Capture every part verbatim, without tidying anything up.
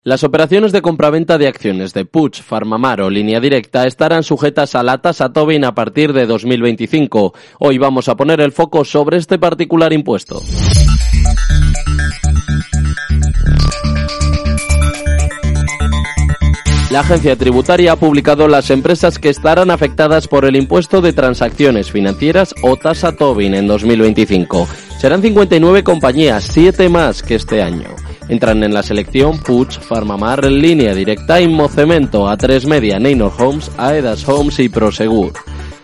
Las operaciones de compraventa de acciones de Puig, PharmaMar o Línea Directa estarán sujetas a la tasa Tobin a partir de dos mil veinticinco. Hoy vamos a poner el foco sobre este particular impuesto. La agencia tributaria ha publicado las empresas que estarán afectadas por el impuesto de transacciones financieras o tasa Tobin en dos mil veinticinco. Serán cincuenta y nueve compañías, siete más que este año. Entran en la selección Puig, PharmaMar, Línea Directa, Inmocemento, A tres Media, Neinor Homes, Aedas Homes y Prosegur.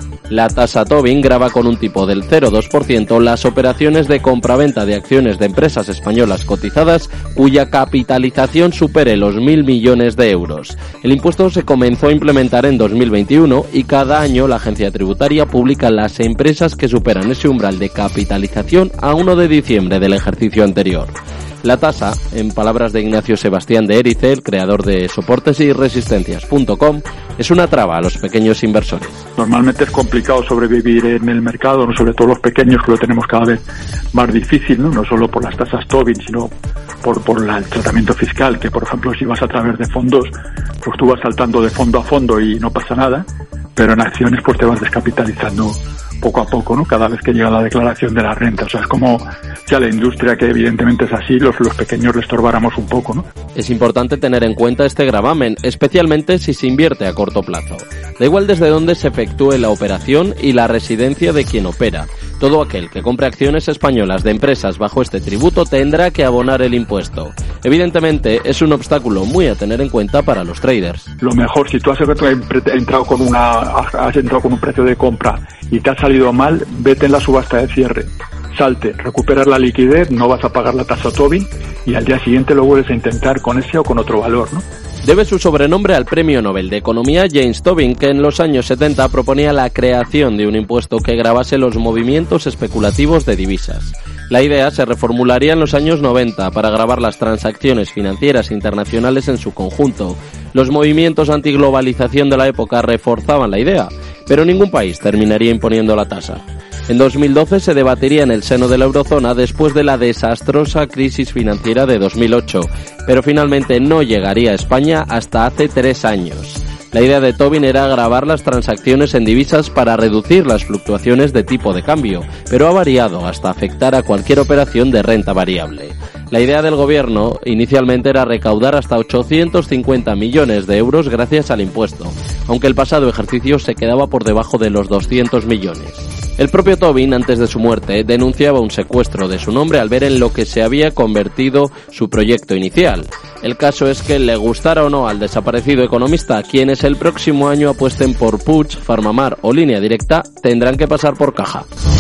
La tasa Tobin grava con un tipo del cero coma dos por ciento las operaciones de compraventa de acciones de empresas españolas cotizadas cuya capitalización supere los mil millones de euros. El impuesto se comenzó a implementar en dos mil veintiuno y cada año la agencia tributaria publica las empresas que superan ese umbral de capitalización a primero de diciembre del ejercicio anterior. La tasa, en palabras de Ignacio Sebastián de Erice, el creador de soportes y resistencias punto com, es una traba a los pequeños inversores. Normalmente es complicado sobrevivir en el mercado, ¿no? Sobre todo los pequeños, que lo tenemos cada vez más difícil, ¿no? No solo por las tasas Tobin, sino por, por la, el tratamiento fiscal, que por ejemplo si vas a través de fondos, pues tú vas saltando de fondo a fondo y no pasa nada, pero en acciones pues te vas descapitalizando poco a poco, ¿no? Cada vez que llega la declaración de la renta. O sea, es como si a la industria, que evidentemente es así, los, los pequeños le estorbáramos un poco, ¿no? Es importante tener en cuenta este gravamen, especialmente si se invierte a corto plazo. Da igual desde dónde se efectúe la operación y la residencia de quien opera. Todo aquel que compre acciones españolas de empresas bajo este tributo tendrá que abonar el impuesto. Evidentemente, es un obstáculo muy a tener en cuenta para los traders. Lo mejor, si tú has entrado con una, has entrado con un precio de compra y te ha salido mal, vete en la subasta de cierre, salte, recuperas la liquidez, no vas a pagar la tasa Tobin y al día siguiente lo vuelves a intentar con ese o con otro valor, ¿no? Debe su sobrenombre al premio Nobel de Economía James Tobin, que en los años setenta proponía la creación de un impuesto que gravase los movimientos especulativos de divisas. La idea se reformularía en los años noventa para gravar las transacciones financieras internacionales en su conjunto. Los movimientos antiglobalización de la época reforzaban la idea, pero ningún país terminaría imponiendo la tasa. En dos mil doce se debatiría en el seno de la eurozona después de la desastrosa crisis financiera de dos mil ocho, pero finalmente no llegaría a España hasta hace tres años. La idea de Tobin era gravar las transacciones en divisas para reducir las fluctuaciones de tipo de cambio, pero ha variado hasta afectar a cualquier operación de renta variable. La idea del gobierno inicialmente era recaudar hasta ochocientos cincuenta millones de euros gracias al impuesto, aunque el pasado ejercicio se quedaba por debajo de los doscientos millones. El propio Tobin, antes de su muerte, denunciaba un secuestro de su nombre al ver en lo que se había convertido su proyecto inicial. El caso es que, le gustara o no al desaparecido economista, quienes el próximo año apuesten por Puig, PharmaMar o Línea Directa tendrán que pasar por caja.